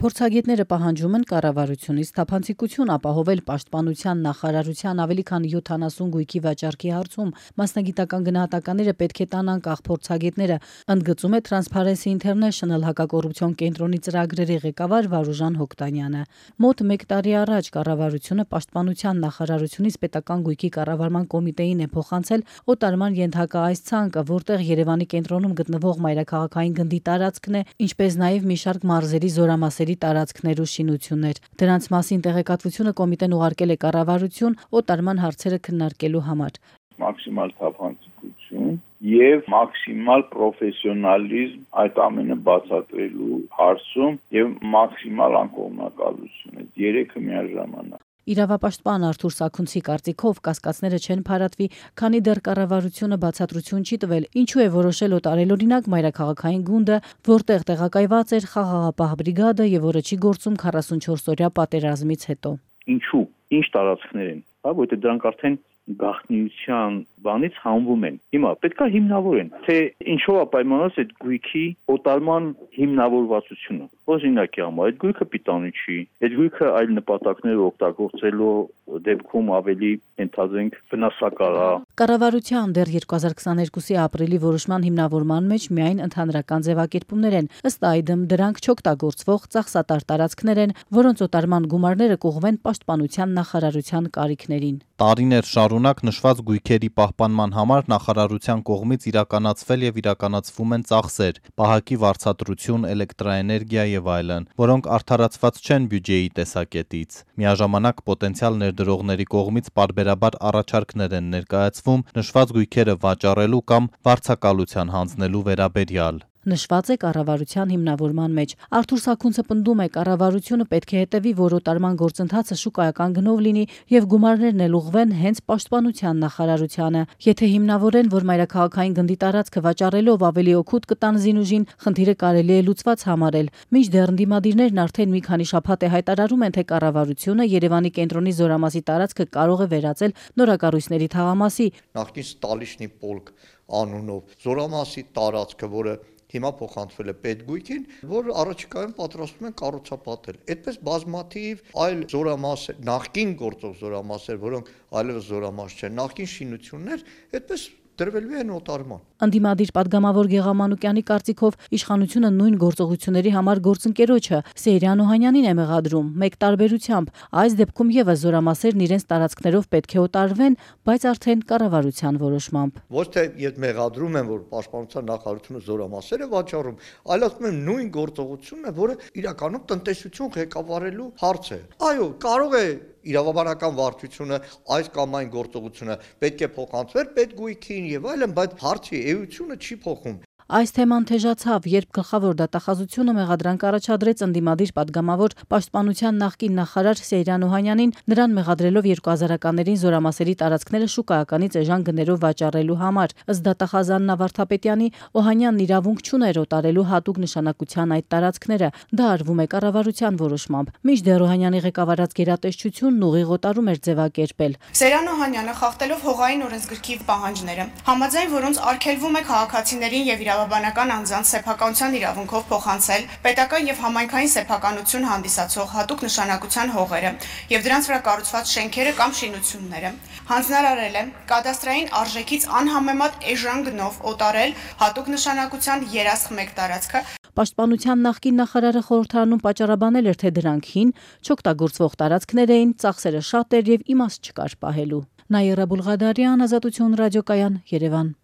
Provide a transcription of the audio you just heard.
Փորձագետները պահանջում են կառավարությունից թափանցիկություն ապահովել պաշտպանության նախարարության ավելի քան 70 գույքի վաճառքի հարցում։ Մասնագիտական գնահատականները պետք է տան անկախ փորձագետները, ընդգծում է Transparency International հակակոռուպցիոն կենտրոնի ծրագրերի ղեկավար Վարուժան Հոկտանյանը։ Մոտ 1 տարի առաջ կառավարությունը պաշտպանության նախարարությունից պետական գույքի կառավարման կոմիտեին է փոխանցել օտարման ենթակա այս ցանկը, որտեղ Երևանի կենտրոնում գտնվող մայրաքաղաքային գնդի տարածքն է, ինչպես նաև մի շարք մարզերի զորամասերի տարածքներ ու շինություններ։ Դրանց մասին տեղեկատվությունը կոմիտեն ուղարկել է կառավարություն օտարման հարցերը քննարկելու համար։ Մաքսիմալ թափանցիկություն եւ մաքսիմալ պրոֆեսիոնալիզմ այդ ամենը բացատրելու հարցում եւ մաքսիմալ անկողմնակալություն։ Այդ երեքը միաժամանակ։ Իրավապաշտպան Արթուր Սաքունցի կարծիքով կասկածները չեն փարատվի, քանի դեռ կառավարությունը բացատրություն չի տվել, ինչու է որոշել օտարել օրինակ մայրաքաղաքային գունդը, որտեղ տեղակայված էր խաղաղապահ բրիգադը եւ որը չի գործում 44-օրյա պատերազմից հետո։ Ինչու, ինչ տարածքներ են, որտեղ դրանք արդեն գաղտնիության բանից հանվում են։ Հիմա պետք է հիմնավորեն, թե ինչով է պայմանավորված այդ գույքի օտարման հիմնավորվածությունը։ Օրինակի համար այդ գույքը պիտանի չի, այդ գույքը այլ նպատակներ օգտագործելու դեպքում ավելի ենթադրենք վնասակար է։ Կառավարության դեռ 2022-ի ապրիլի որոշման հիմնավորման մեջ միայն ընդհանրական ձևակերպումներ են, ըստ այդմ դրանք չօգտագործվող ծախսատար տարածքներ են, որոնց օտարման գումարները կուղղվեն պաշտպանության նախարարության կարիքներին։ Տարիներ շարունակ նշված գույքերի պահպանման համար նախարարության կողմից իրականացվել եւ իրականացվում են ծախսեր, պահակի վարձատրություն, էլեկտրաէներգիա եւ այլն, որոնք արդարացված չեն բյուջեի տեսակետից։ Միաժամանակ պոտենցիալ ներդրողների կողմից պարբերաբար առաջարկներ են ներկայացվում նշված գույքերը վաճառելու կամ վարձակալության հանձնելու վերաբերյալ։ Նշված է կառավարության հիմնավորման մեջ։ Արթուր Սաքունցը պնդում է, կառավարությունը պետք է հետևի, որ օտարման գործընթացը շուկայական գնով լինի եւ գումարներն էլ ուղղվեն հենց պաշտպանության նախարարությանը։ Եթե հիմնավորեն, որ մայրաքաղաքային գնդի տարածքը վաճառելով ավելի օգուտ կտան զինուժին, խնդիրը կարելի է լուծված համարել։ Մինչդեռ ընդդիմադիրներն արդեն մի քանի շաբաթ է հայտարարում են, թե կառավարությունը Երևանի կենտրոնի զորամասի տարածքը կարող է վերածել նորակառույցների թաղամասի։ Նախկին Ստալիշնի պոլկ անունով զորամասի տարածքը, որը հիմա փոխանցվել է պետգույքին, որ առաջիկայում պատրաստում են կառուցապատել։ Այդպես բազմաթիվ այլ զորամասեր, նախկին գործող զորամասեր, որոնք այլևս զորամաս չեն, նախկին շինություններ, այդպես դրվելու են օտարման։ Ընդդիմադիր падգամավոր Գեղամանուկյանի կարծիքով իշխանությունը նույն գործողությունների համար գործընկերոջը Սեյրան Օհանյանին է մեղադրում, մեկ տարբերությամբ։ Այս դեպքում եւս զորամասերն իրենց տարածքներով պետք է օտարվեն, բայց արդեն կառավարության որոշմամբ։ Ոչ թե եթե մեղադրում են, որ պաշտպանության նախարարությունը զորամասեր է վաճառում, այլ ասում են նույն գործողությունն է, որը իրականում տնտեսություն ղեկավարելու հարց է։ Այո, կարող է իրավաբանական վարչությունը այս կամ այն գործողությունը պետք է փոխանցվեր պետգույքին եւ այլն, բայց հարցի էությունը չի փոխում։ Այս թեման թեժացավ, երբ գլխավոր դատախազությունը մեղադրանք առաջադրեց ընդդիմադիր падգամավոր պաշտպանության նախկին նախարար Սեյրան Օհանյանին, նրան մեղադրելով 2000-ականներին զորամասերի տարածքները շուկայականից էժան գներով վաճառելու համար։ Ըստ դատախազան Նավարդապետյանի, Օհանյանն իրավունք չուներ օտարելու հատուկ նշանակության այդ տարածքները։ Դա արվում է կառավարության որոշմամբ։ Մինչդեռ Օհանյանի ղեկավարած գերատեսչությունն ուղիղ օտարում էր ձևակերպել։ Սեյրան Օհանյանը խախտելով հողային օրենսգրքի պահանջները, համաձայն որոնց արգելվում է քաղաքացիներին եւ իրավաբանական անձանց սեփականության իրավունքով փոխանցել պետական եւ համայնքային սեփականություն հանդիսացող հատուկ նշանակության հողերը եւ դրանց վրա կառուցված շենքերը կամ շինությունները, հանձնարարել է կադաստրային արժեքից անհամեմատ էժան գնով օտարել հատուկ նշանակության երասխմեկ տարածքը։ Պաշտպանության նախկին նախարարը խորհրդարանում պատճառաբանել էր, թե դրանք հին, չօգտագործվող տարածքներ էին, ծախսերը շատ էր եւ իմաստ չկար պահելու։ Նաիրա Բուլղադարյան, Ազատություն ռադիոկայան, Երևան։